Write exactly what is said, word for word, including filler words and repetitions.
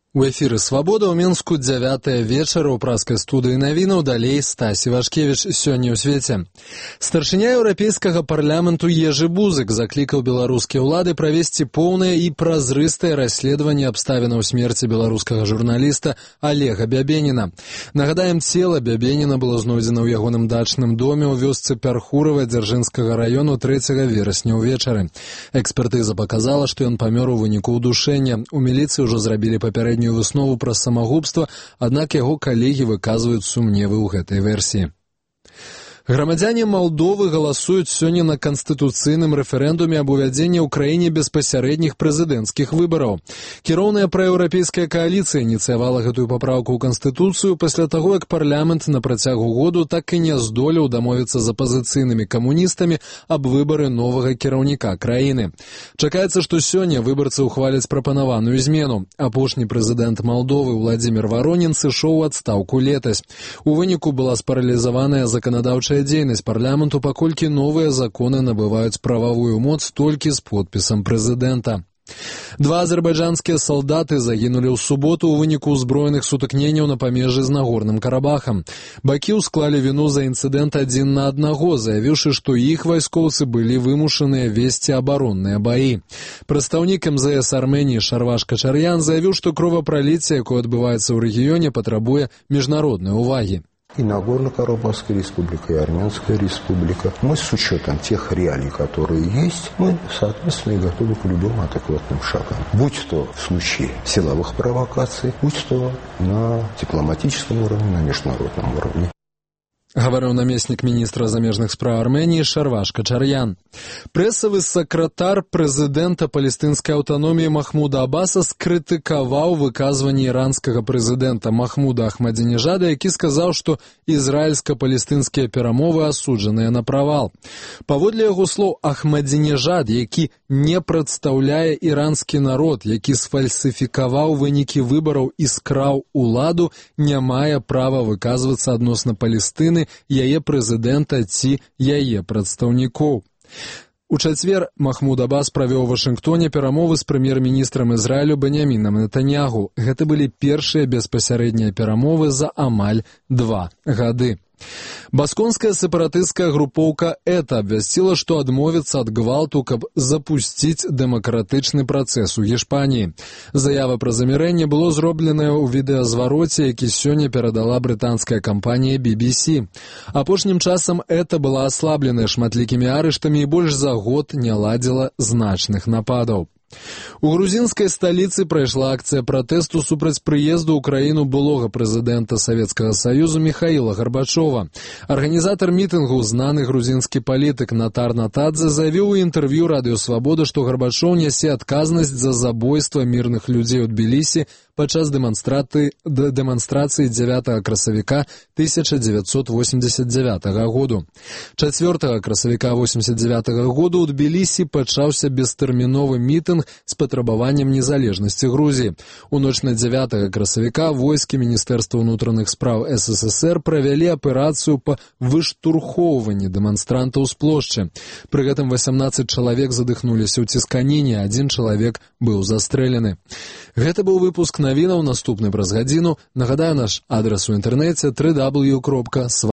У эфіры «Свабода» ў Мінску дзявятая вечара ў праскай студыі навінаў, далей Стасі Вашкевіч сёння ў свеце. Старшыня еўрапейскага парламенту Ежы Бузык заклікаў беларускія ўлады правесці поўнае і празрыстае расследаванне абставінаў смерці беларускага журналіста Олега Бябеніна. Нагадаем, цела Бябеніна было знойдзена ў ягоным дачным доме ў вёсцы Пярхурава Дзяржынскага раёну трэцяга верасня ўвечары. Экспертыза паказала, што ён памёр у выніку ўдушэння. У міліцыі ўжо зрабілі папярэднюю выснову пра самагубства, аднак яго калегі выказваюць сумневы ў гэтай версіі. Грамадзяне Малдовы галасуюць сёння на канстытуцыйным рэферэндуме аб увядзенні ў краіне беспасярэдніх прэзідэнцкіх выбараў. Кіроўная праеўрапейская кааліцыя ініцыявала гэтую папраўку ў канстытуцыю пасля таго, як парламент на працягу году так і не здолеў дамовіцца з апазіцыйнымі камуністамі аб выбары новага кіраўніка краіны. Чакаецца, што сёння выбарцы ўхваляць прапанаваную змену. Апошні прэзідэнт Малдовы Владзімір Варонін сышоў у адстаўку летась. У выніку была спаралізаваная заканадаўчая дзейнасць парламенту, паколькі новыя законы набываюць прававую моц толькі з подпісам прэзідэнта. Два азербайджанскія салдаты загінулі ў суботу ў выніку ўзброеных сутыкненняў на памежжы з Нагорным Карабахам. Бакі ўсклалі віну за інцыдэнт адзін на аднаго, заявіўшы, што іх вайскоўцы былі вымушаныя весці абаронныя баі. Прадстаўнік эм зэ эс Арменіі Шарваш Качар'ян заявіў, што кровапраліцце, якое адбываецца ў рэгіёне, патрабуе міжнароднай увагі. И Нагорно-Карабахская республика, и Армянская республика. Мы с учетом тех реалий, которые есть, мы, соответственно, и готовы к любым адекватным шагам. Будь то в случае силовых провокаций, будь то на дипломатическом уровне, на международном уровне. Гаварыў намеснік міністра замежных спраў Арменіі Шарваш Качар'ян. Прэсавы сакратар прэзідэнта палестынскай аўтаноміі Махмуда Аббаса скрытыкаваў выказванні іранскага прэзідэнта Махмуда Ахмадзінежада, які сказаў, што ізраільска-палестынскія перамовы асуджаныя на правал. Паводле яго слоў, Ахмадзінежад, які не прадстаўляе іранскі народ, які сфальсіфікаваў вынікі выбараў і скраў уладу, не мае права выказвацца адносна Палестыны, яе прэзідэнта ці яе прадстаўнікоў. У чацвер Махмуд Аббас правёў у Вашынгтоне перамовы з прэм'ер-міністрам Ізраілю Беньямінам Нетаньягу. Гэта былі першыя беспасярэднія перамовы за амаль два гады. Басконская сепаратысцкая групоўка ЭТА абвясціла, што адмовіцца ад гвалту, каб запусціць дэмакратычны працэс у Гішпаніі. Заява пра замірэнне было зробленае ў відэазвароце, які сёння перадала брытанская кампанія би би сі. Апошнім часам ЭТА была аслабленая шматлікімі арыштамі і больш за год не ладзіла значных нападаў. У грузінскай сталіцы прайшла акцыя пратэсту супраць прыезду ў краіну былога прэзідэнта Савецкага Саюзу Міхаіла Гарбачова. Арганізатар мітынгу, знаны грузінскі палітык Натар Натадзе, заявіў у інтэрв'ю радыё «Свабода», што Гарбачоў нясе адказнасць за забойства мірных людзей у Тбілісі падчас дэманстрацыі дзявятага красавіка тысяча дзевяцьсот восемьдесят девятага году. чацвёртага красавіка восемьдесят девятага году ў Тбілісі пачаўся бестэрміновы мітынг з патрабаваннем незалежнасці Грузіі. У ноч на дзявятага красавіка войскі Міністэрства ўнутраных спраў эс эс эс эр правялі аперацыю па выштурхоўванні дэманстрантаў з плошчы. Пры гэтым васямнаццаць чалавек задыхнуліся ў цісканіне, адзін чалавек быў застрэлены. Гэта быў выпуск навінаў, наступны праз гадзіну. Нагадаю, наш адрас у інтэрнэце дабл ю дабл ю дабл ю кропка